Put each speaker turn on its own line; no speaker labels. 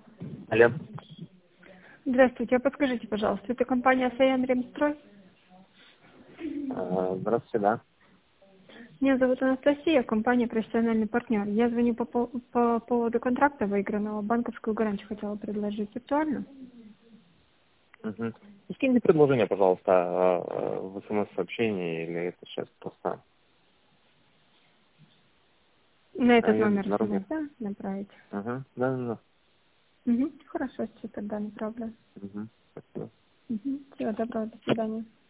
Алло.
Здравствуйте, а подскажите, пожалуйста, это компания «Саян Ремстрой»?
Здравствуйте, да.
Меня зовут Анастасия, компания «Профессиональный партнер». Я звоню по поводу контракта выигранного. Банковскую гарантию хотела предложить. Актуально?
Угу. Скиньте предложение, пожалуйста, в смс-сообщении, или это сейчас просто...
На этот
Я на
номер
дороге.
смс, да, направить?
Ага, да.
Угу. Хорошо, все тогда, не проблема.
Угу. Спасибо.
Угу. Всего доброго, до свидания.